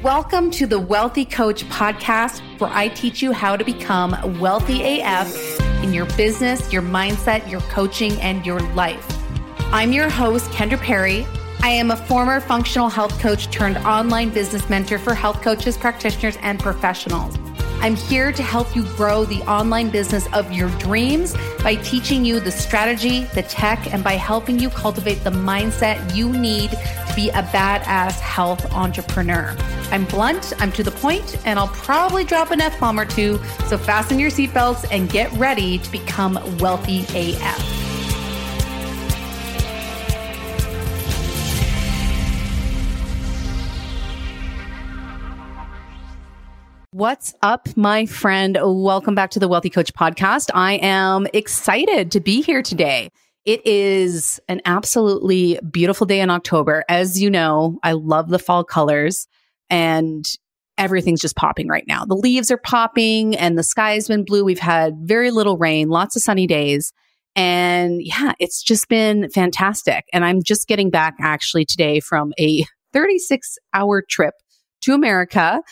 Welcome to the Wealthy Coach podcast, where I teach you how to become wealthy AF in your business, your mindset, your coaching, and your life. I'm your host, Kendra Perry. I am a former functional health coach turned online business mentor for health coaches, practitioners, and professionals. I'm here to help you grow the online business of your dreams by teaching you the strategy, the tech, and by helping you cultivate the mindset you need to be a badass health entrepreneur. I'm blunt, I'm to the point, and I'll probably drop an F-bomb or two, so fasten your seatbelts and get ready to become wealthy AF. What's up, my friend? Welcome back to the Wealthy Coach podcast. I am excited to be here today. It is an absolutely beautiful day in October. As you know, I love the fall colors and everything's just popping right now. The leaves are popping and the sky's been blue. We've had very little rain, lots of sunny days. And yeah, it's just been fantastic. And I'm just getting back actually today from a 36-hour trip to America.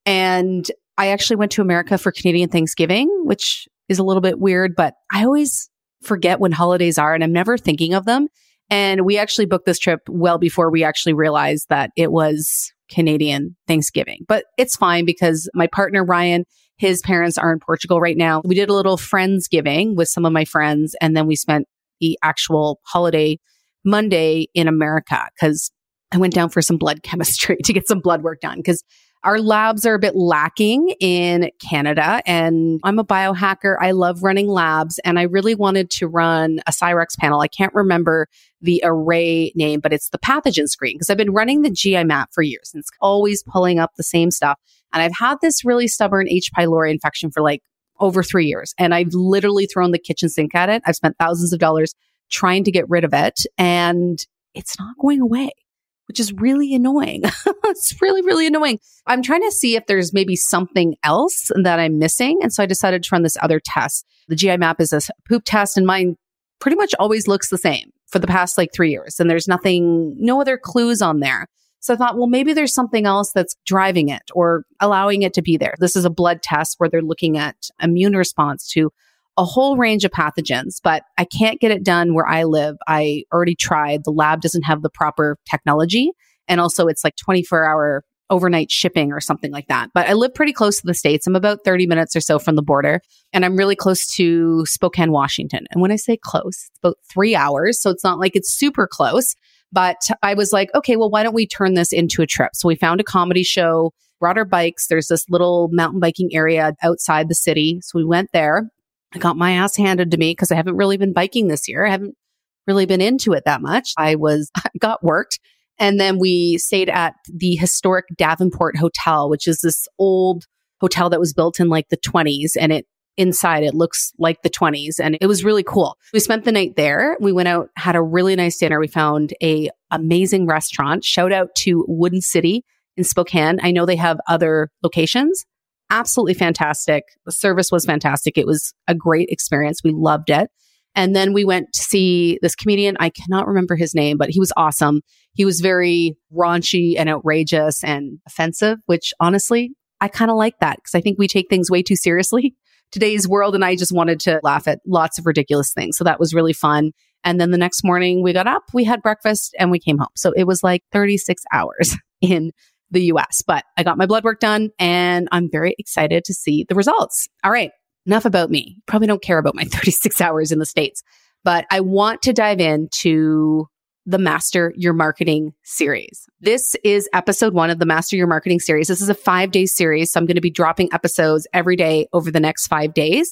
And I actually went to America for Canadian Thanksgiving, which is a little bit weird, but I always forget when holidays are and I'm never thinking of them. And we actually booked this trip well before we actually realized that it was Canadian Thanksgiving. But it's fine because my partner, Ryan, his parents are in Portugal right now. We did a little Friendsgiving with some of my friends, and then we spent the actual holiday Monday in America because I went down for some blood chemistry to get some blood work done because our labs are a bit lacking in Canada, and I'm a biohacker. I love running labs, and I really wanted to run a Cyrex panel. I can't remember the array name, but it's the pathogen screen because I've been running the GI map for years, and it's always pulling up the same stuff. And I've had this really stubborn H. pylori infection for like over 3 years, and I've literally thrown the kitchen sink at it. I've spent thousands of dollars trying to get rid of it, and it's not going away, which is really annoying. It's really, really annoying. I'm trying to see if there's maybe something else that I'm missing. And so I decided to run this other test. The GI map is a poop test, and mine pretty much always looks the same for the past like 3 years. And there's no other clues on there. So I thought, well, maybe there's something else that's driving it or allowing it to be there. This is a blood test where they're looking at immune response to a whole range of pathogens, but I can't get it done where I live. I already tried. The lab doesn't have the proper technology. And also it's like 24-hour overnight shipping or something like that. But I live pretty close to the States. I'm about 30 minutes or so from the border, and I'm really close to Spokane, Washington. And when I say close, it's about 3 hours. So it's not like it's super close, but I was like, okay, well, why don't we turn this into a trip? So we found a comedy show, brought our bikes. There's this little mountain biking area outside the city. So we went there. I got my ass handed to me because I haven't really been biking this year. I haven't really been into it that much. I got worked. And then we stayed at the historic Davenport Hotel, which is this old hotel that was built in like the 20s. And inside it looks like the 20s. And it was really cool. We spent the night there. We went out, had a really nice dinner. We found a amazing restaurant. Shout out to Wooden City in Spokane. I know they have other locations. Absolutely fantastic. The service was fantastic. It was a great experience. We loved it. And then we went to see this comedian. I cannot remember his name, but he was awesome. He was very raunchy and outrageous and offensive, which honestly, I kind of like that because I think we take things way too seriously today's world. And I just wanted to laugh at lots of ridiculous things. So that was really fun. And then the next morning we got up, we had breakfast, and we came home. So it was like 36 hours in the US, but I got my blood work done and I'm very excited to see the results. All right. Enough about me. Probably don't care about my 36 hours in the States, but I want to dive into the Master Your Marketing series. This is episode 1 of the Master Your Marketing series. This is a 5-day series. So I'm going to be dropping episodes every day over the next 5 days.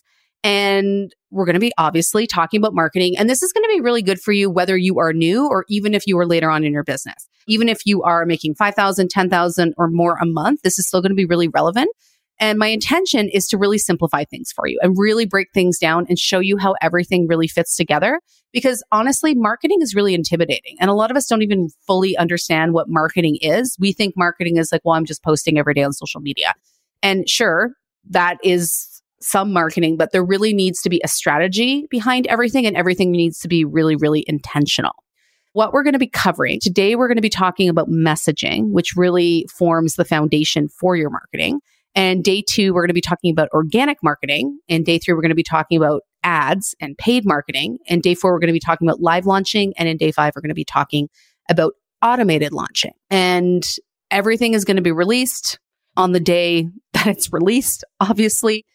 And we're going to be obviously talking about marketing. And this is going to be really good for you, whether you are new or even if you are later on in your business. Even if you are making $5,000, $10,000 or more a month, this is still going to be really relevant. And my intention is to really simplify things for you and really break things down and show you how everything really fits together. Because honestly, marketing is really intimidating. And a lot of us don't even fully understand what marketing is. We think marketing is like, well, I'm just posting every day on social media. And sure, that is some marketing, but there really needs to be a strategy behind everything, and everything needs to be really, really intentional. what we're going to be covering. Today, we're going to be talking about messaging, which really forms the foundation for your marketing. And day 2, we're going to be talking about organic marketing. And day 3, we're going to be talking about ads and paid marketing. And day 4, we're going to be talking about live launching. And in day 5, we're going to be talking about automated launching. And everything is going to be released on the day that it's released, obviously.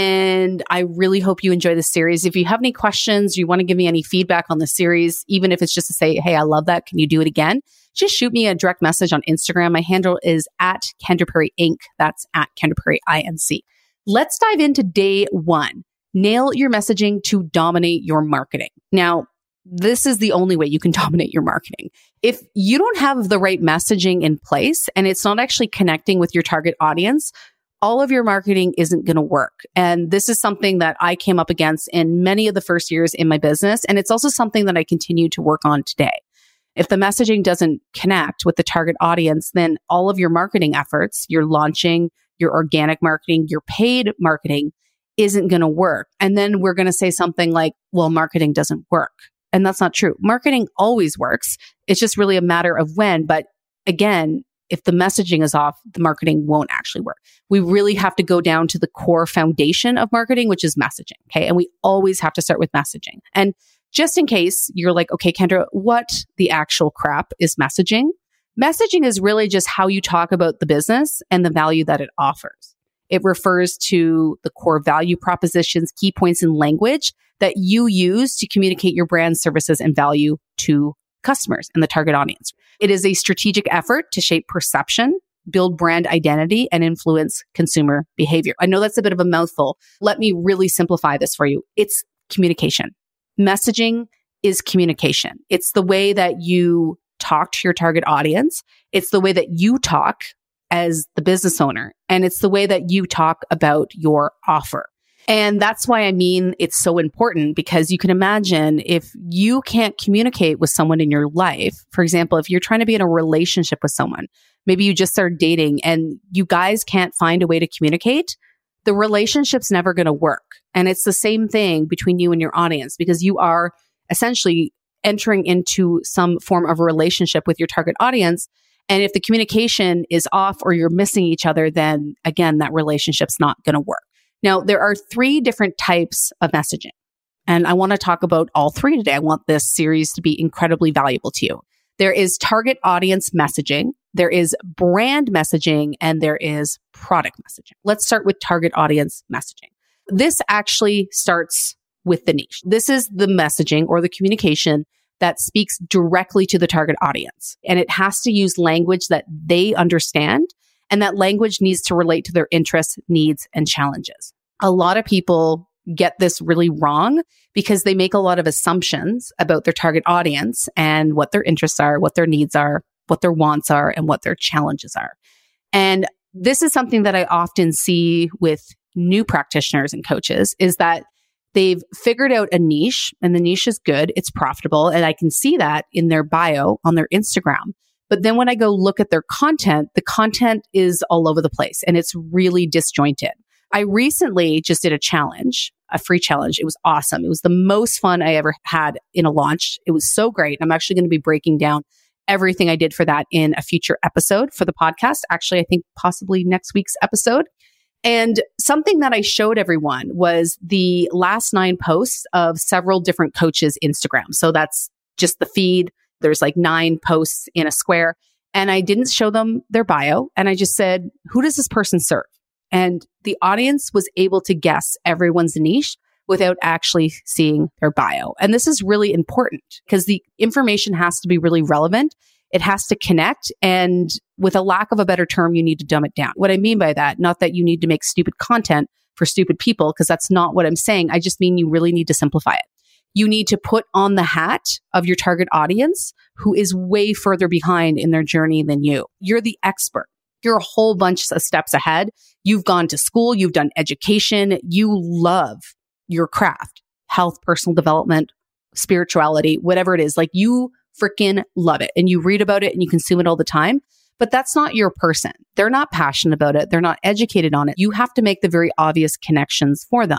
And I really hope you enjoy this series. If you have any questions, you want to give me any feedback on the series, even if it's just to say, hey, I love that. Can you do it again? Just shoot me a direct message on Instagram. My handle is at Kendra Perry Inc. That's at Kendra Perry Inc. Let's dive into day 1. Nail your messaging to dominate your marketing. Now, this is the only way you can dominate your marketing. If you don't have the right messaging in place and it's not actually connecting with your target audience, all of your marketing isn't going to work. And this is something that I came up against in many of the first years in my business. And it's also something that I continue to work on today. If the messaging doesn't connect with the target audience, then all of your marketing efforts, your launching, your organic marketing, your paid marketing isn't going to work. And then we're going to say something like, well, marketing doesn't work. And that's not true. Marketing always works. It's just really a matter of when. But again, if the messaging is off, the marketing won't actually work. We really have to go down to the core foundation of marketing, which is messaging. Okay. And we always have to start with messaging. And just in case you're like, okay, Kendra, what the actual crap is messaging? Messaging is really just how you talk about the business and the value that it offers. It refers to the core value propositions, key points in language that you use to communicate your brand, services, and value to customers and the target audience. It is a strategic effort to shape perception, build brand identity, and influence consumer behavior. I know that's a bit of a mouthful. Let me really simplify this for you. It's communication. Messaging is communication. It's the way that you talk to your target audience. It's the way that you talk as the business owner. And it's the way that you talk about your offer. And that's why I mean it's so important, because you can imagine if you can't communicate with someone in your life, for example, if you're trying to be in a relationship with someone, maybe you just started dating and you guys can't find a way to communicate, the relationship's never going to work. And it's the same thing between you and your audience, because you are essentially entering into some form of a relationship with your target audience. And if the communication is off or you're missing each other, then again, that relationship's not going to work. Now, there are 3 different types of messaging, and I want to talk about all 3 today. I want this series to be incredibly valuable to you. There is target audience messaging, there is brand messaging, and there is product messaging. Let's start with target audience messaging. This actually starts with the niche. This is the messaging or the communication that speaks directly to the target audience, and it has to use language that they understand. And that language needs to relate to their interests, needs, and challenges. A lot of people get this really wrong because they make a lot of assumptions about their target audience and what their interests are, what their needs are, what their wants are, and what their challenges are. And this is something that I often see with new practitioners and coaches, is that they've figured out a niche, and the niche is good, it's profitable, and I can see that in their bio on their Instagram. But then when I go look at their content, the content is all over the place and it's really disjointed. I recently just did a challenge, a free challenge. It was awesome. It was the most fun I ever had in a launch. It was so great. I'm actually going to be breaking down everything I did for that in a future episode for the podcast. Actually, I think possibly next week's episode. And something that I showed everyone was the last 9 posts of several different coaches' Instagram. So that's just the feed. There's like 9 posts in a square, and I didn't show them their bio. And I just said, who does this person serve? And the audience was able to guess everyone's niche without actually seeing their bio. And this is really important because the information has to be really relevant. It has to connect. And with a lack of a better term, you need to dumb it down. What I mean by that, not that you need to make stupid content for stupid people, because that's not what I'm saying. I just mean you really need to simplify it. You need to put on the hat of your target audience who is way further behind in their journey than you. You're the expert. You're a whole bunch of steps ahead. You've gone to school. You've done education. You love your craft, health, personal development, spirituality, whatever it is. Like you freaking love it and you read about it and you consume it all the time. But that's not your person. They're not passionate about it. They're not educated on it. You have to make the very obvious connections for them.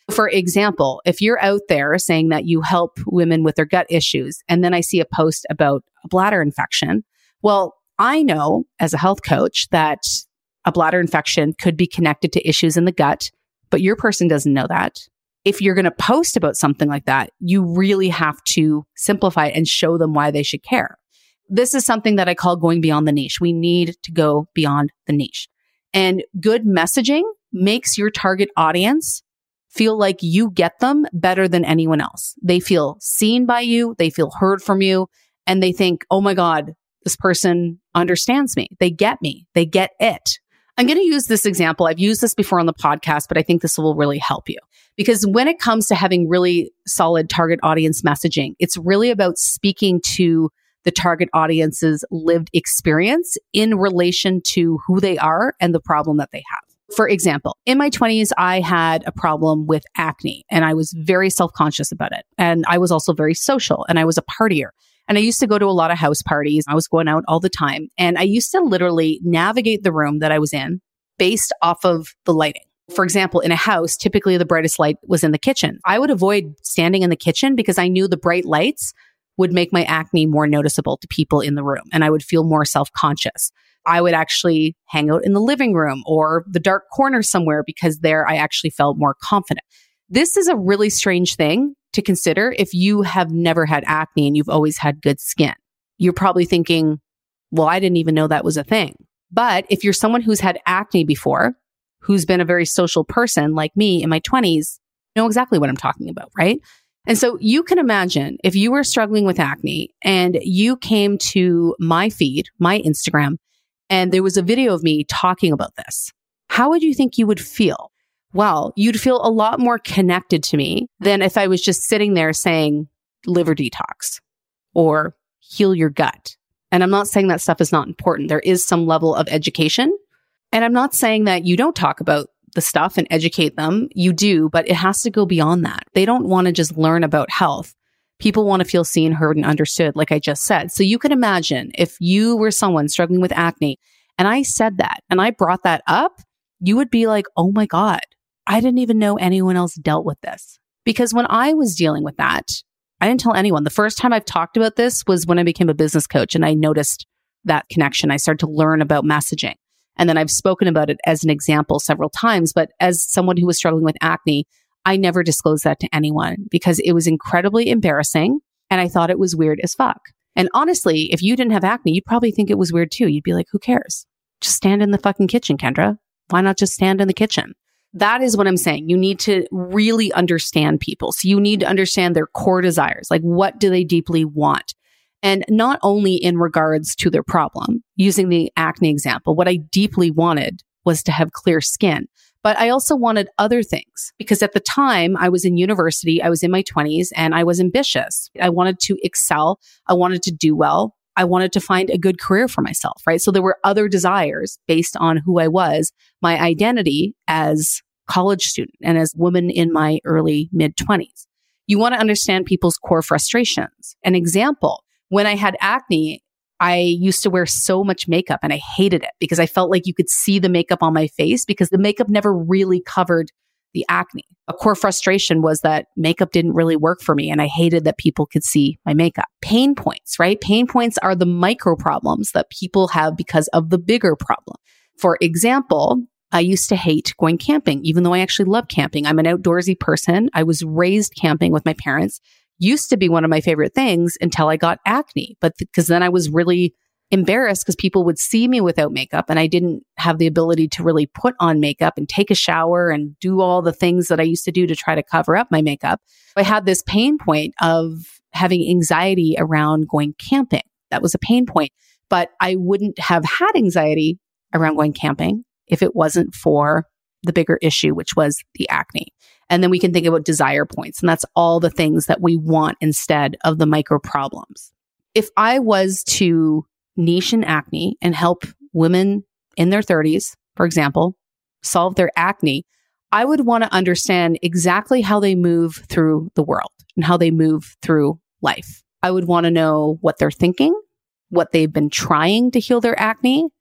For example, if you're out there saying that you help women with their gut issues, and then I see a post about a bladder infection, well, I know as a health coach that a bladder infection could be connected to issues in the gut, but your person doesn't know that. If you're going to post about something like that, you really have to simplify it and show them why they should care. This is something that I call going beyond the niche. We need to go beyond the niche. And good messaging makes your target audience feel like you get them better than anyone else. They feel seen by you, they feel heard from you, and they think, oh my God, this person understands me. They get me. They get it. I'm going to use this example. I've used this before on the podcast, but I think this will really help you. Because when it comes to having really solid target audience messaging, it's really about speaking to the target audience's lived experience in relation to who they are and the problem that they have. For example, in my 20s, I had a problem with acne and I was very self-conscious about it. And I was also very social and I was a partier. And I used to go to a lot of house parties. I was going out all the time. And I used to literally navigate the room that I was in based off of the lighting. For example, in a house, typically the brightest light was in the kitchen. I would avoid standing in the kitchen because I knew the bright lights would make my acne more noticeable to people in the room. And I would feel more self-conscious. I would actually hang out in the living room or the dark corner somewhere because there I actually felt more confident. This is a really strange thing to consider if you have never had acne and you've always had good skin. You're probably thinking, well, I didn't even know that was a thing. But if you're someone who's had acne before, who's been a very social person like me in my 20s, you know exactly what I'm talking about, right? And so you can imagine if you were struggling with acne and you came to my feed, my Instagram, and there was a video of me talking about this, how would you think you would feel? Well, you'd feel a lot more connected to me than if I was just sitting there saying liver detox or heal your gut. And I'm not saying that stuff is not important. There is some level of education. And I'm not saying that you don't talk about the stuff and educate them. You do, but it has to go beyond that. They don't want to just learn about health. People want to feel seen, heard, and understood, like I just said. So you can imagine if you were someone struggling with acne and I said that and I brought that up, you would be like, oh my God, I didn't even know anyone else dealt with this. Because when I was dealing with that, I didn't tell anyone. The first time I've talked about this was when I became a business coach and I noticed that connection. I started to learn about messaging. And then I've spoken about it as an example several times. But as someone who was struggling with acne, I never disclosed that to anyone because it was incredibly embarrassing. And I thought it was weird as fuck. And honestly, if you didn't have acne, you'd probably think it was weird too. You'd be like, who cares? Just stand in the fucking kitchen, Kendra. Why not just stand in the kitchen? That is what I'm saying. You need to really understand people. So you need to understand their core desires. Like, what do they deeply want? And not only in regards to their problem, using the acne example, what I deeply wanted was to have clear skin. But I also wanted other things because at the time I was in university, I was in my 20s and I was ambitious. I wanted to excel. I wanted to do well. I wanted to find a good career for myself, right? So there were other desires based on who I was, my identity as college student and as a woman in my early mid-20s. You want to understand people's core frustrations. An example, when I had acne, I used to wear so much makeup and I hated it because I felt like you could see the makeup on my face because the makeup never really covered the acne. A core frustration was that makeup didn't really work for me and I hated that people could see my makeup. Pain points, right? Pain points are the micro problems that people have because of the bigger problem. For example, I used to hate going camping, even though I actually love camping. I'm an outdoorsy person. I was raised camping with my parents. Used to be one of my favorite things until I got acne, but because then I was really embarrassed because people would see me without makeup and I didn't have the ability to really put on makeup and take a shower and do all the things that I used to do to try to cover up my makeup. I had this pain point of having anxiety around going camping. That was a pain point, but I wouldn't have had anxiety around going camping if it wasn't for the bigger issue, which was the acne. And then we can think about desire points, and that's all the things that we want instead of the micro problems. If I was to niche in acne and help women in their 30s, for example, solve their acne, I would want to understand exactly how they move through the world and how they move through life. I would want to know what they're thinking, what they've been trying to heal their acne,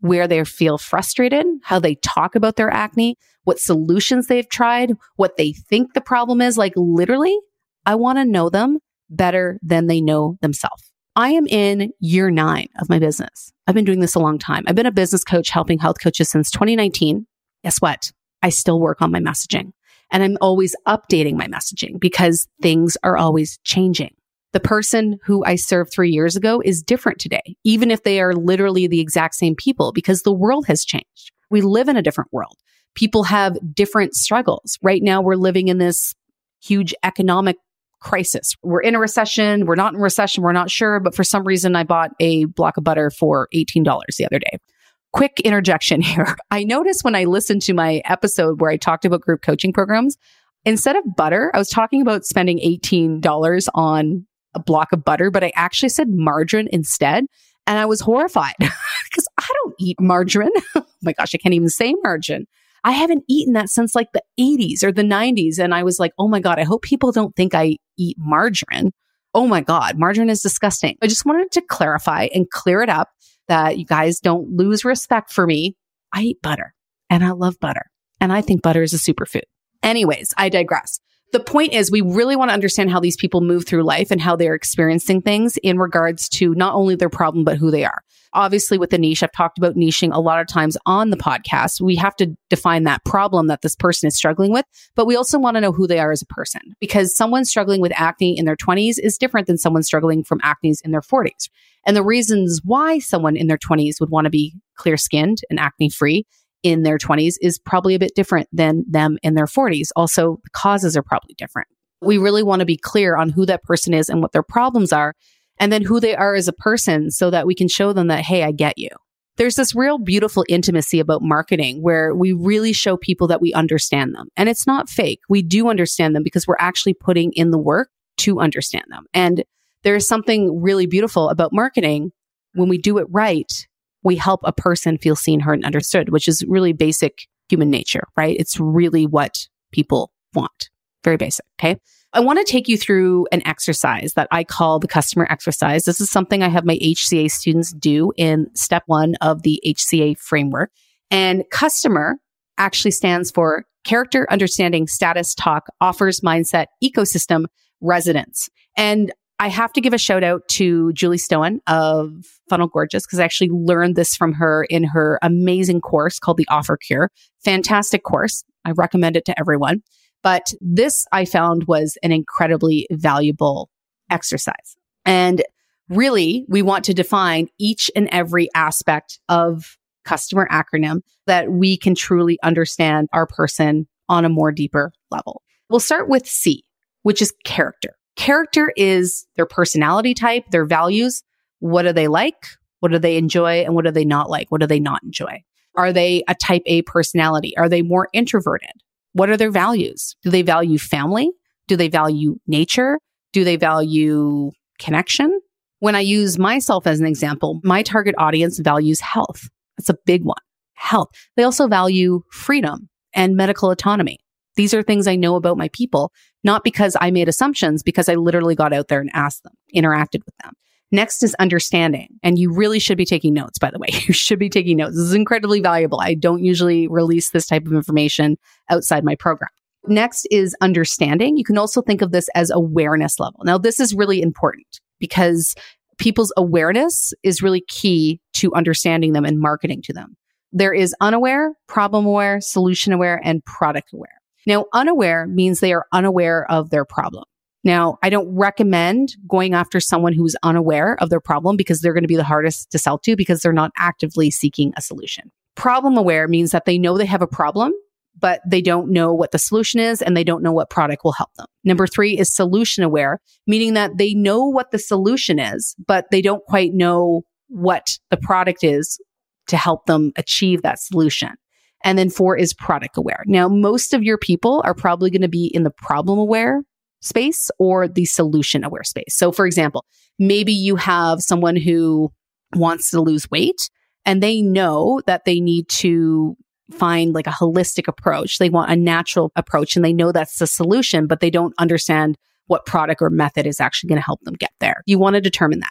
where they feel frustrated, how they talk about their acne, what solutions they've tried, what they think the problem is. Like literally, I want to know them better than they know themselves. I am in year 9 of my business. I've been doing this a long time. I've been a business coach helping health coaches since 2019. Guess what? I still work on my messaging and I'm always updating my messaging because things are always changing. The person who I served 3 years ago is different today, even if they are literally the exact same people, because the world has changed. We live in a different world. People have different struggles. Right now, we're living in this huge economic crisis. We're in a recession. We're not in a recession. We're not sure. But for some reason, I bought a block of butter for $18 the other day. Quick interjection here. I noticed when I listened to my episode where I talked about group coaching programs, instead of butter, I was talking about spending $18 on a block of butter, but I actually said margarine instead. And I was horrified because I don't eat margarine. Oh my gosh, I can't even say margarine. I haven't eaten that since like the 80s or the 90s. And I was like, oh my God, I hope people don't think I eat margarine. Oh my God, margarine is disgusting. I just wanted to clarify and clear it up that you guys don't lose respect for me. I eat butter and I love butter. And I think butter is a superfood. Anyways, I digress. The point is we really want to understand how these people move through life and how they're experiencing things in regards to not only their problem, but who they are. Obviously, with the niche, I've talked about niching a lot of times on the podcast. We have to define that problem that this person is struggling with, but we also want to know who they are as a person, because someone struggling with acne in their 20s is different than someone struggling from acne in their 40s. And the reasons why someone in their 20s would want to be clear-skinned and acne-free in their 20s is probably a bit different than them in their 40s. Also, the causes are probably different. We really want to be clear on who that person is and what their problems are, and then who they are as a person so that we can show them that, hey, I get you. There's this real beautiful intimacy about marketing where we really show people that we understand them. And it's not fake. We do understand them because we're actually putting in the work to understand them. And there is something really beautiful about marketing. When we do it right, we help a person feel seen, heard, and understood, which is really basic human nature, right? It's really what people want. Very basic, okay? I want to take you through an exercise that I call the customer exercise. This is something I have my HCA students do in step 1 of the HCA framework. And customer actually stands for character, understanding, status, talk, offers, mindset, ecosystem, residence. And I have to give a shout out to Julie Stoen of Funnel Gorgeous because I actually learned this from her in her amazing course called The Offer Cure. Fantastic course. I recommend it to everyone. But this I found was an incredibly valuable exercise. And really, we want to define each and every aspect of customer acronym that we can truly understand our person on a more deeper level. We'll start with C, which is character. Character is their personality type, their values. What do they like? What do they enjoy? And what do they not like? What do they not enjoy? Are they a type A personality? Are they more introverted? What are their values? Do they value family? Do they value nature? Do they value connection? When I use myself as an example, my target audience values health. That's a big one. Health. They also value freedom and medical autonomy. These are things I know about my people, not because I made assumptions, because I literally got out there and asked them, interacted with them. Next is understanding. And you really should be taking notes, by the way. You should be taking notes. This is incredibly valuable. I don't usually release this type of information outside my program. Next is understanding. You can also think of this as awareness level. Now, this is really important because people's awareness is really key to understanding them and marketing to them. There is unaware, problem aware, solution aware, and product aware. Now, unaware means they are unaware of their problem. Now, I don't recommend going after someone who's unaware of their problem because they're going to be the hardest to sell to because they're not actively seeking a solution. Problem aware means that they know they have a problem, but they don't know what the solution is and they don't know what product will help them. Number 3 is solution aware, meaning that they know what the solution is, but they don't quite know what the product is to help them achieve that solution. And then 4 is product aware. Now, most of your people are probably going to be in the problem aware space or the solution aware space. So for example, maybe you have someone who wants to lose weight and they know that they need to find like a holistic approach. They want a natural approach and they know that's the solution, but they don't understand what product or method is actually going to help them get there. You want to determine that.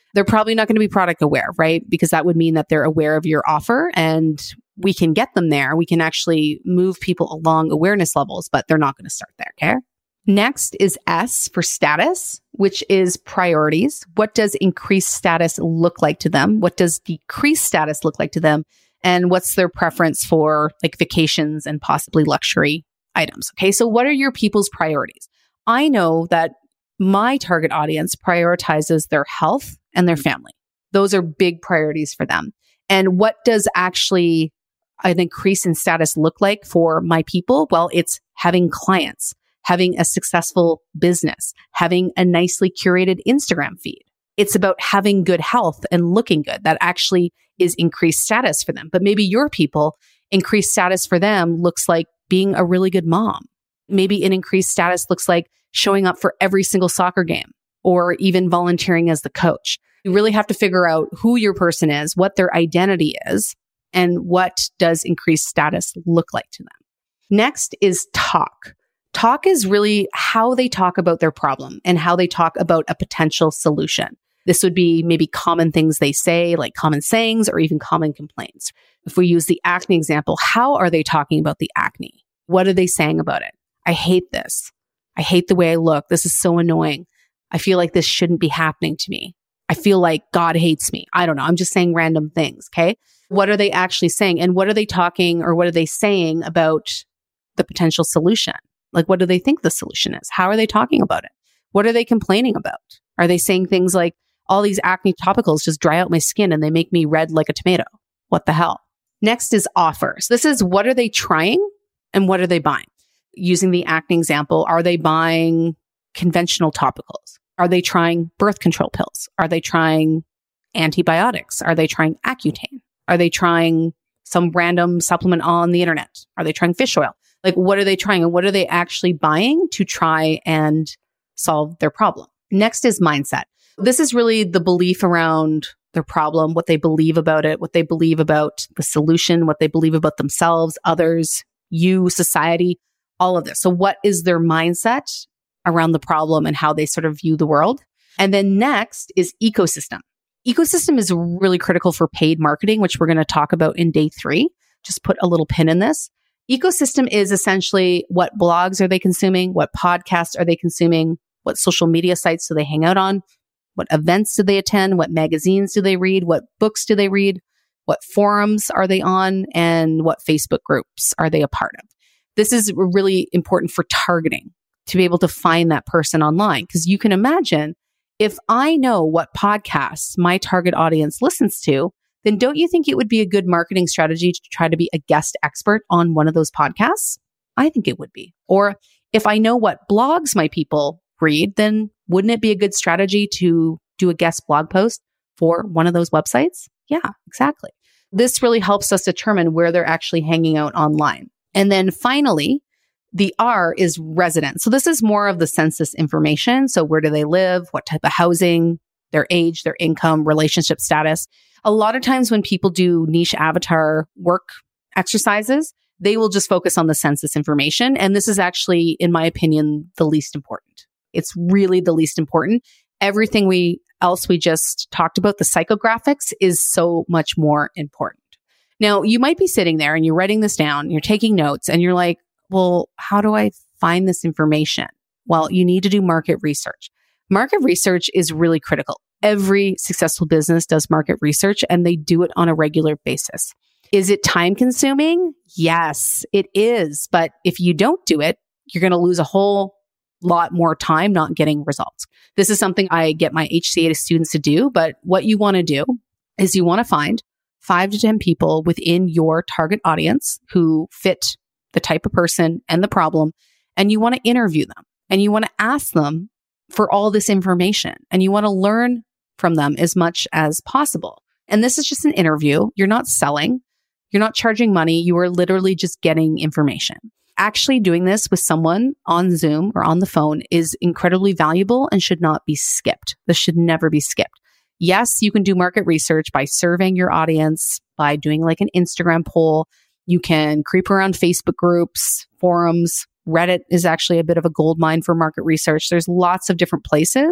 They're probably not going to be product aware, right? Because that would mean that they're aware of your offer and we can get them there. We can actually move people along awareness levels, but they're not going to start there, okay? Next is S for status, which is priorities. What does increased status look like to them? What does decreased status look like to them? And what's their preference for like vacations and possibly luxury items? Okay, so what are your people's priorities? I know that my target audience prioritizes their health and their family. Those are big priorities for them. And what does actually an increase in status look like for my people? Well, it's having clients, having a successful business, having a nicely curated Instagram feed. It's about having good health and looking good. That actually is increased status for them. But maybe your people, increased status for them looks like being a really good mom. Maybe an increased status looks like showing up for every single soccer game or even volunteering as the coach. You really have to figure out who your person is, what their identity is, and what does increased status look like to them. Next is talk. Talk is really how they talk about their problem and how they talk about a potential solution. This would be maybe common things they say, like common sayings or even common complaints. If we use the acne example, how are they talking about the acne? What are they saying about it? I hate this. I hate the way I look. This is so annoying. I feel like this shouldn't be happening to me. I feel like God hates me. I don't know. I'm just saying random things. Okay. What are they actually saying? And what are they talking or what are they saying about the potential solution? Like, what do they think the solution is? How are they talking about it? What are they complaining about? Are they saying things like, all these acne topicals just dry out my skin and they make me red like a tomato? What the hell? Next is offers. This is what are they trying and what are they buying? Using the acne example, are they buying conventional topicals? Are they trying birth control pills? Are they trying antibiotics? Are they trying Accutane? Are they trying some random supplement on the internet? Are they trying fish oil? Like, what are they trying and what are they actually buying to try and solve their problem? Next is mindset. This is really the belief around their problem, what they believe about it, what they believe about the solution, what they believe about themselves, others, you, society, all of this. So what is their mindset around the problem and how they sort of view the world? And then next is ecosystem. Ecosystem is really critical for paid marketing, which we're going to talk about in day 3. Just put a little pin in this. Ecosystem is essentially what blogs are they consuming? What podcasts are they consuming? What social media sites do they hang out on? What events do they attend? What magazines do they read? What books do they read? What forums are they on? And what Facebook groups are they a part of? This is really important for targeting, to be able to find that person online. Because you can imagine, if I know what podcasts my target audience listens to, then don't you think it would be a good marketing strategy to try to be a guest expert on one of those podcasts? I think it would be. Or if I know what blogs my people read, then wouldn't it be a good strategy to do a guest blog post for one of those websites? Yeah, exactly. This really helps us determine where they're actually hanging out online. And then finally, the R is resident. So this is more of the census information. So where do they live? What type of housing? Their age, their income, relationship status. A lot of times when people do niche avatar work exercises, they will just focus on the census information. And this is actually, in my opinion, the least important. It's really the least important. Everything else we just talked about, the psychographics, is so much more important. Now, you might be sitting there and you're writing this down, you're taking notes, and you're like, well, how do I find this information? Well, you need to do market research. Market research is really critical. Every successful business does market research and they do it on a regular basis. Is it time consuming? Yes, it is. But if you don't do it, you're going to lose a whole lot more time not getting results. This is something I get my HCA students to do. But what you want to do is you want to find 5 to 10 people within your target audience who fit the type of person and the problem. And you want to interview them and you want to ask them for all this information and you want to learn from them as much as possible. And this is just an interview. You're not selling. You're not charging money. You are literally just getting information. Actually doing this with someone on Zoom or on the phone is incredibly valuable and should not be skipped. This should never be skipped. Yes, you can do market research by surveying your audience, by doing like an Instagram poll. You can creep around Facebook groups, forums. Reddit is actually a bit of a gold mine for market research. There's lots of different places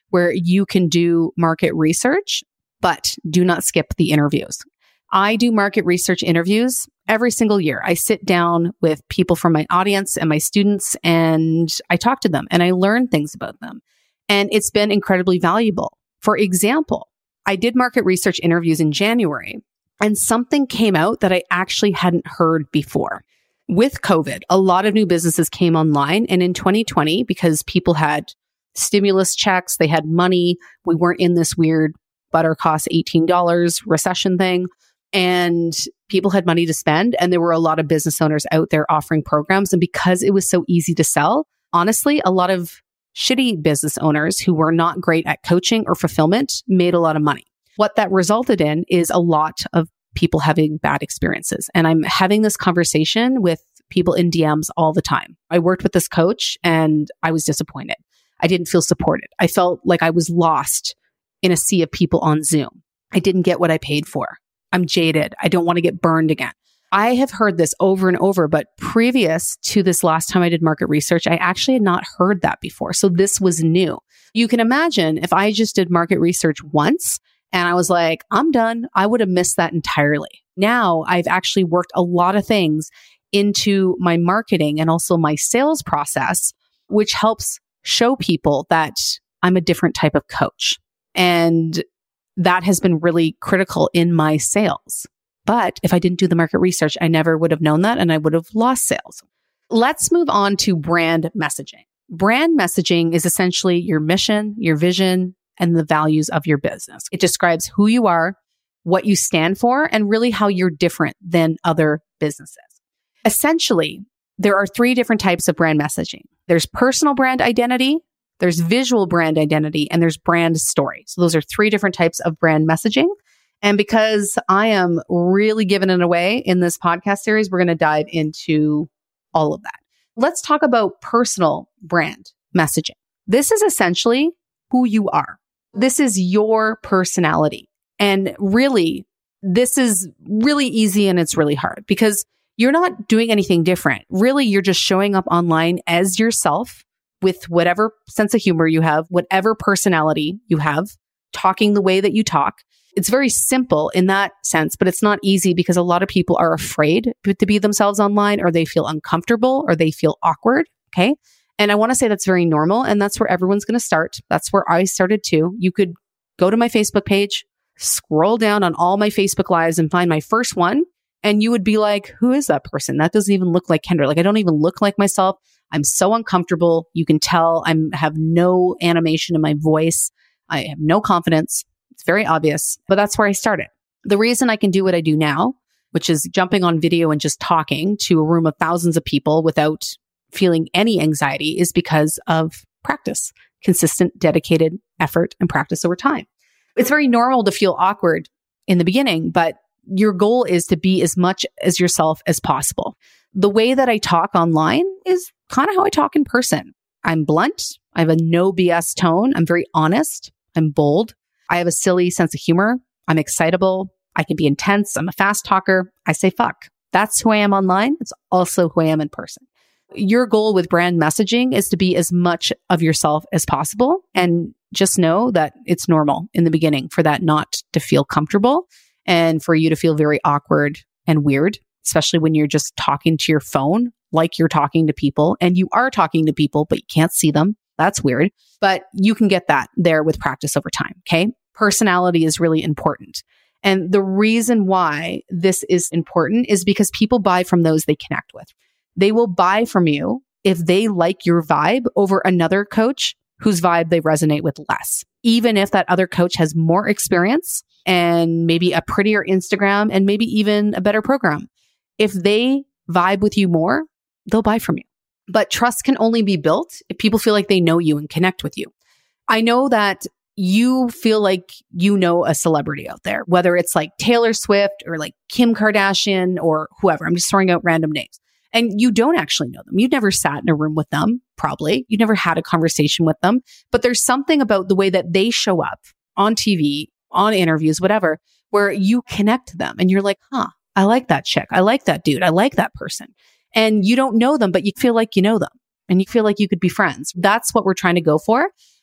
where you can do market research, but do not skip the interviews. I do market research interviews every single year. I sit down with people from my audience and my students, and I talk to them and I learn things about them. And it's been incredibly valuable. For example, I did market research interviews in January, and something came out that I actually hadn't heard before. With COVID, a lot of new businesses came online. And in 2020, because people had stimulus checks, they had money, we weren't in this weird butter costs $18 recession thing. And people had money to spend. And there were a lot of business owners out there offering programs. And because it was so easy to sell, honestly, a lot of shitty business owners who were not great at coaching or fulfillment made a lot of money. What that resulted in is a lot of people having bad experiences. And I'm having this conversation with people in DMs all the time. I worked with this coach and I was disappointed. I didn't feel supported. I felt like I was lost in a sea of people on Zoom. I didn't get what I paid for. I'm jaded. I don't want to get burned again. I have heard this over and over, but previous to this last time I did market research, I actually had not heard that before. So this was new. You can imagine if I just did market research once and I was like, I'm done, I would have missed that entirely. Now I've actually worked a lot of things into my marketing and also my sales process, which helps show people that I'm a different type of coach. And that has been really critical in my sales. But if I didn't do the market research, I never would have known that and I would have lost sales. Let's move on to brand messaging. Brand messaging is essentially your mission, your vision, and the values of your business. It describes who you are, what you stand for, and really how you're different than other businesses. Essentially, there are 3 different types of brand messaging. There's personal brand identity, there's visual brand identity, and there's brand story. So those are 3 different types of brand messaging. And because I am really giving it away in this podcast series, we're going to dive into all of that. Let's talk about personal brand messaging. This is essentially who you are. This is your personality. And really, this is really easy and it's really hard because you're not doing anything different. Really, you're just showing up online as yourself with whatever sense of humor you have, whatever personality you have, talking the way that you talk. It's very simple in that sense, but it's not easy because a lot of people are afraid to be themselves online, or they feel uncomfortable, or they feel awkward. Okay. And I want to say that's very normal. And that's where everyone's going to start. That's where I started too. You could go to my Facebook page, scroll down on all my Facebook lives and find my first one. And you would be like, who is that person? That doesn't even look like Kendra. Like, I don't even look like myself. I'm so uncomfortable. You can tell I have no animation in my voice. I have no confidence. It's very obvious, but that's where I started. The reason I can do what I do now, which is jumping on video and just talking to a room of thousands of people without feeling any anxiety, is because of practice, consistent, dedicated effort and practice over time. It's very normal to feel awkward in the beginning, but your goal is to be as much as yourself as possible. The way that I talk online is kind of how I talk in person. I'm blunt. I have a no BS tone. I'm very honest. I'm bold. I have a silly sense of humor. I'm excitable. I can be intense. I'm a fast talker. I say fuck. That's who I am online. It's also who I am in person. Your goal with brand messaging is to be as much of yourself as possible. And just know that it's normal in the beginning for that not to feel comfortable and for you to feel very awkward and weird, especially when you're just talking to your phone like you're talking to people, and you are talking to people, but you can't see them. That's weird, but you can get that there with practice over time. Okay. Personality is really important. And the reason why this is important is because people buy from those they connect with. They will buy from you if they like your vibe over another coach whose vibe they resonate with less, even if that other coach has more experience and maybe a prettier Instagram and maybe even a better program. If they vibe with you more, they'll buy from you. But trust can only be built if people feel like they know you and connect with you. I know that you feel like you know a celebrity out there, whether it's like Taylor Swift or like Kim Kardashian or whoever. I'm just throwing out random names. And you don't actually know them. You've never sat in a room with them, probably. You never had a conversation with them. But there's something about the way that they show up on TV, on interviews, whatever, where you connect to them and you're like, I like that chick. I like that dude. I like that person. And you don't know them, but you feel like you know them and you feel like you could be friends. That's what we're trying to go for.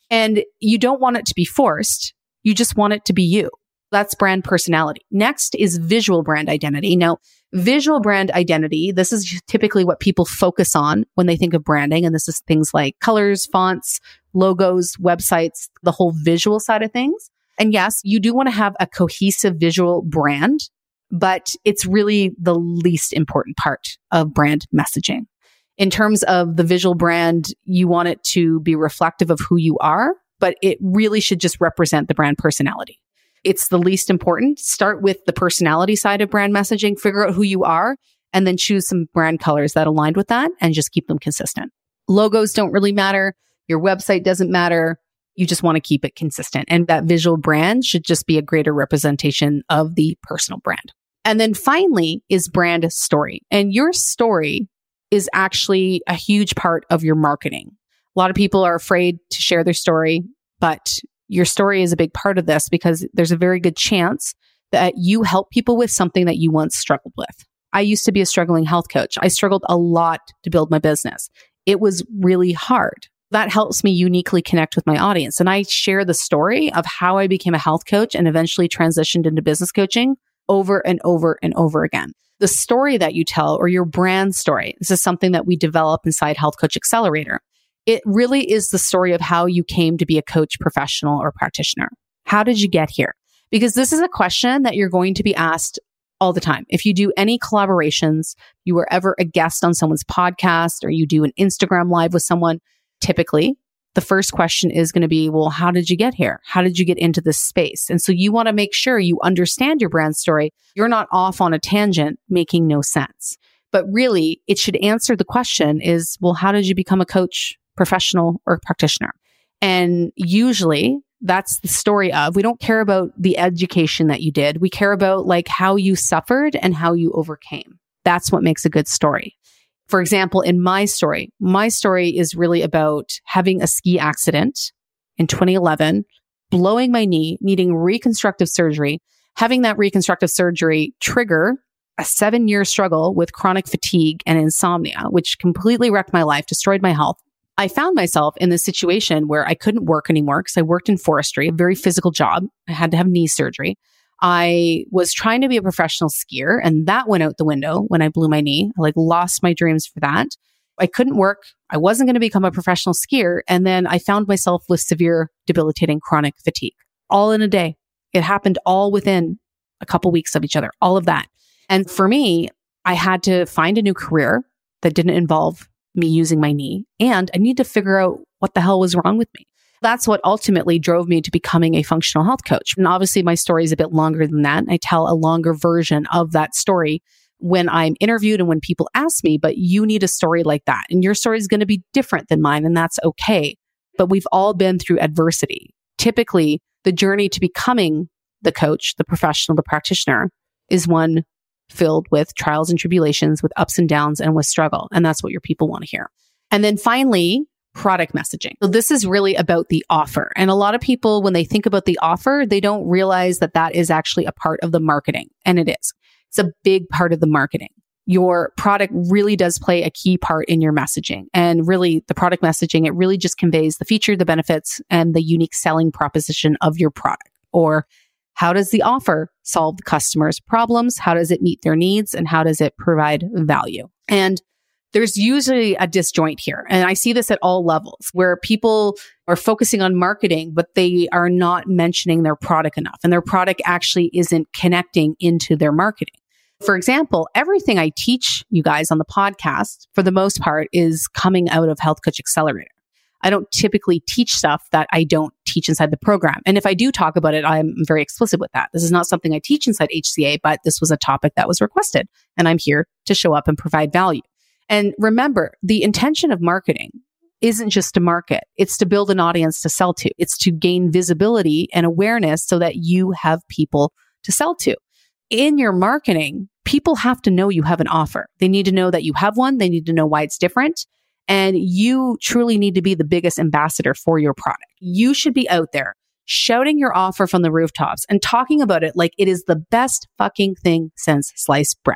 And you don't want it to be forced. You just want it to be you. That's brand personality. Next is visual brand identity. Now, visual brand identity, this is typically what people focus on when they think of branding. And this is things like colors, fonts, logos, websites, the whole visual side of things. And yes, you do want to have a cohesive visual brand, but it's really the least important part of brand messaging. In terms of the visual brand, you want it to be reflective of who you are, but it really should just represent the brand personality. It's the least important. Start with the personality side of brand messaging, figure out who you are, and then choose some brand colors that align with that and just keep them consistent. Logos don't really matter. Your website doesn't matter. You just want to keep it consistent. And that visual brand should just be a greater representation of the personal brand. And then finally is brand story. And your story is actually a huge part of your marketing. A lot of people are afraid to share their story, but your story is a big part of this because there's a very good chance that you help people with something that you once struggled with. I used to be a struggling health coach. I struggled a lot to build my business. It was really hard. That helps me uniquely connect with my audience. And I share the story of how I became a health coach and eventually transitioned into business coaching over and over and over again. The story that you tell, or your brand story, this is something that we develop inside Health Coach Accelerator. It really is the story of how you came to be a coach, professional, or practitioner. How did you get here? Because this is a question that you're going to be asked all the time. If you do any collaborations, you were ever a guest on someone's podcast, or you do an Instagram live with someone, typically the first question is going to be, well, how did you get here? How did you get into this space? And so you want to make sure you understand your brand story. You're not off on a tangent making no sense. But really, it should answer the question is, well, how did you become a coach, professional, or practitioner? And usually that's the story of, we don't care about the education that you did. We care about like how you suffered and how you overcame. That's what makes a good story. For example, in my story is really about having a ski accident in 2011, blowing my knee, needing reconstructive surgery, having that reconstructive surgery trigger a 7-year struggle with chronic fatigue and insomnia, which completely wrecked my life, destroyed my health. I found myself in this situation where I couldn't work anymore because I worked in forestry, a very physical job. I had to have knee surgery. I was trying to be a professional skier, and that went out the window when I blew my knee. I lost my dreams for that. I couldn't work. I wasn't going to become a professional skier. And then I found myself with severe, debilitating chronic fatigue, all in a day. It happened all within a couple weeks of each other, all of that. And for me, I had to find a new career that didn't involve me using my knee. And I need to figure out what the hell was wrong with me. That's what ultimately drove me to becoming a functional health coach. And obviously my story is a bit longer than that. I tell a longer version of that story when I'm interviewed and when people ask me, but you need a story like that. And your story is going to be different than mine, and that's okay. But we've all been through adversity. Typically, the journey to becoming the coach, the professional, the practitioner is one filled with trials and tribulations, with ups and downs, and with struggle. And that's what your people want to hear. And then finally, product messaging. So this is really about the offer. And a lot of people, when they think about the offer, they don't realize that that is actually a part of the marketing. And it is. It's a big part of the marketing. Your product really does play a key part in your messaging. And really, the product messaging, it really just conveys the feature, the benefits, and the unique selling proposition of your product. Or how does the offer solve the customer's problems? How does it meet their needs? And how does it provide value? And there's usually a disjoint here. And I see this at all levels where people are focusing on marketing, but they are not mentioning their product enough. And their product actually isn't connecting into their marketing. For example, everything I teach you guys on the podcast, for the most part, is coming out of Health Coach Accelerator. I don't typically teach stuff that I don't teach inside the program. And if I do talk about it, I'm very explicit with that. This is not something I teach inside HCA, but this was a topic that was requested. And I'm here to show up and provide value. And remember, the intention of marketing isn't just to market. It's to build an audience to sell to. It's to gain visibility and awareness so that you have people to sell to. In your marketing, people have to know you have an offer. They need to know that you have one. They need to know why it's different. And you truly need to be the biggest ambassador for your product. You should be out there shouting your offer from the rooftops and talking about it like it is the best fucking thing since sliced bread.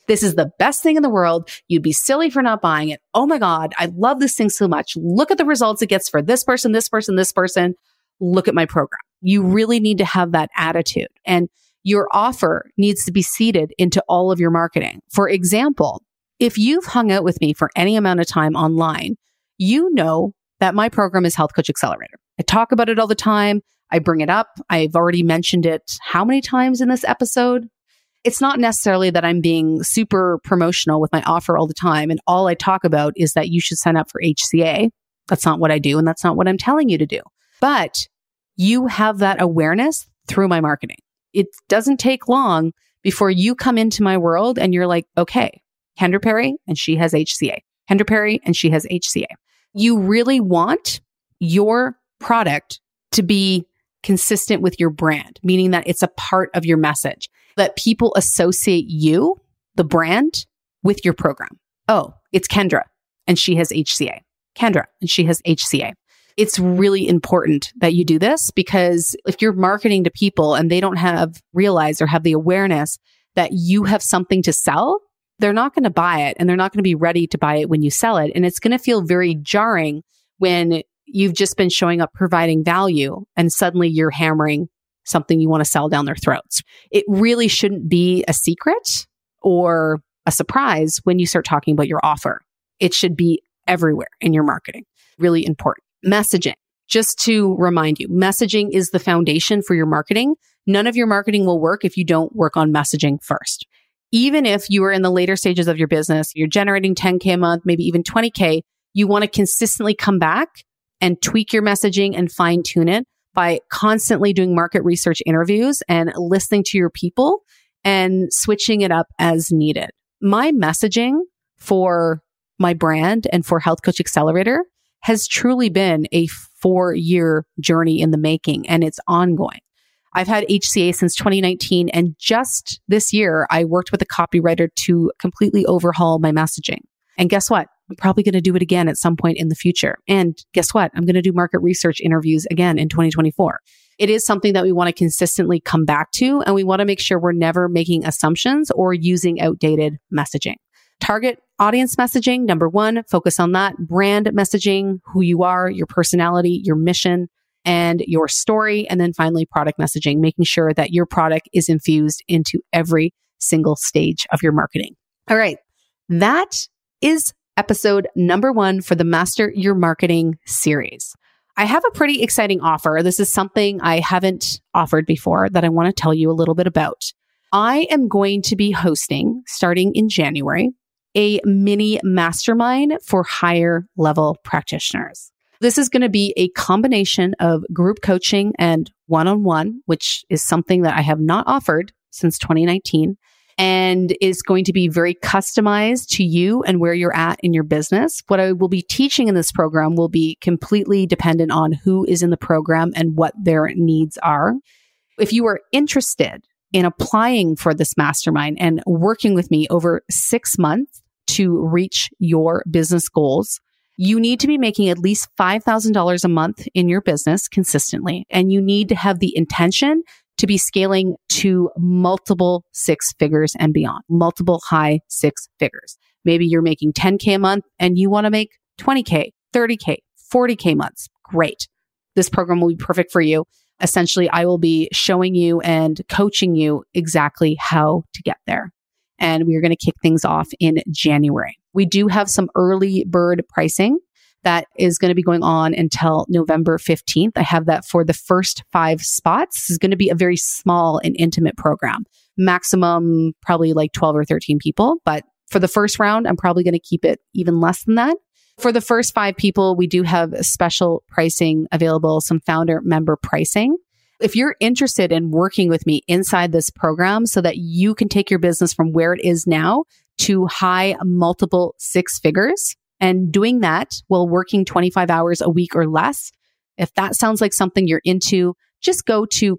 This is the best thing in the world. You'd be silly for not buying it. Oh my God, I love this thing so much. Look at the results it gets for this person, this person, this person. Look at my program. You really need to have that attitude. And your offer needs to be seeded into all of your marketing. For example, if you've hung out with me for any amount of time online, you know that my program is Health Coach Accelerator. I talk about it all the time. I bring it up. I've already mentioned it how many times in this episode? It's not necessarily that I'm being super promotional with my offer all the time. And all I talk about is that you should sign up for HCA. That's not what I do. And that's not what I'm telling you to do. But you have that awareness through my marketing. It doesn't take long before you come into my world and you're like, okay, Kendra Perry, and she has HCA. Kendra Perry, and she has HCA. You really want your product to be consistent with your brand, meaning that it's a part of your message, that people associate you, the brand, with your program. Oh, it's Kendra, and she has HCA. Kendra, and she has HCA. It's really important that you do this, because if you're marketing to people and they don't realize or have the awareness that you have something to sell, they're not going to buy it, and they're not going to be ready to buy it when you sell it. And it's going to feel very jarring when you've just been showing up providing value and suddenly you're hammering something you want to sell down their throats. It really shouldn't be a secret or a surprise when you start talking about your offer. It should be everywhere in your marketing. Really important. Messaging. Just to remind you, messaging is the foundation for your marketing. None of your marketing will work if you don't work on messaging first. Even if you are in the later stages of your business, you're generating 10K a month, maybe even 20K, you want to consistently come back and tweak your messaging and fine tune it by constantly doing market research interviews and listening to your people and switching it up as needed. My messaging for my brand and for Health Coach Accelerator has truly been a 4-year journey in the making, and it's ongoing. I've had HCA since 2019, and just this year, I worked with a copywriter to completely overhaul my messaging. And guess what? I'm probably going to do it again at some point in the future. And guess what? I'm going to do market research interviews again in 2024. It is something that we want to consistently come back to, and we want to make sure we're never making assumptions or using outdated messaging. Target audience messaging, number 1, focus on that. Brand messaging, who you are, your personality, your mission, and your story. And then finally, product messaging, making sure that your product is infused into every single stage of your marketing. All right. That is episode number 1 for the Master Your Marketing series. I have a pretty exciting offer. This is something I haven't offered before that I want to tell you a little bit about. I am going to be hosting, starting in January, a mini mastermind for higher level practitioners. This is going to be a combination of group coaching and one-on-one, which is something that I have not offered since 2019, and is going to be very customized to you and where you're at in your business. What I will be teaching in this program will be completely dependent on who is in the program and what their needs are. If you are interested in applying for this mastermind and working with me over 6 months to reach your business goals, you need to be making at least $5,000 a month in your business consistently. And you need to have the intention to be scaling to multiple 6 figures and beyond, multiple high 6 figures. Maybe you're making 10K a month and you want to make 20K, 30K, 40K months. Great. This program will be perfect for you. Essentially, I will be showing you and coaching you exactly how to get there. And we are going to kick things off in January. We do have some early bird pricing that is going to be going on until November 15th. I have that for the first 5 spots. This is going to be a very small and intimate program. Maximum probably like 12 or 13 people. But for the first round, I'm probably going to keep it even less than that. For the first 5 people, we do have special pricing available, some founder member pricing. If you're interested in working with me inside this program so that you can take your business from where it is now to high multiple 6 figures, and doing that while working 25 hours a week or less, if that sounds like something you're into, just go to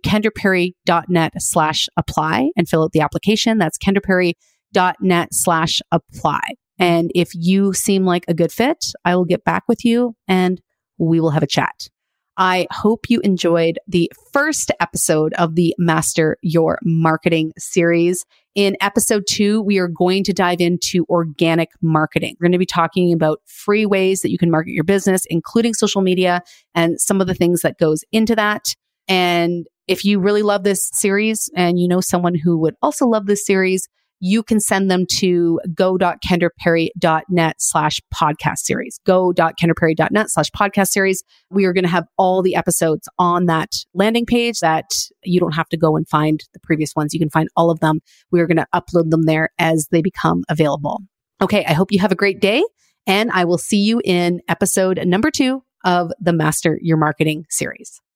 kendraperry.net/apply and fill out the application. That's kendraperry.net/apply. And if you seem like a good fit, I will get back with you and we will have a chat. I hope you enjoyed the first episode of the Master Your Marketing series. In episode 2, we are going to dive into organic marketing. We're going to be talking about free ways that you can market your business, including social media and some of the things that goes into that. And if you really love this series and you know someone who would also love this series, you can send them to go.kendraperry.net/podcast series. Go.kendraperry.net/podcast series. We are going to have all the episodes on that landing page that you don't have to go and find the previous ones. You can find all of them. We are going to upload them there as they become available. Okay, I hope you have a great day, and I will see you in episode number 2 of the Master Your Marketing series.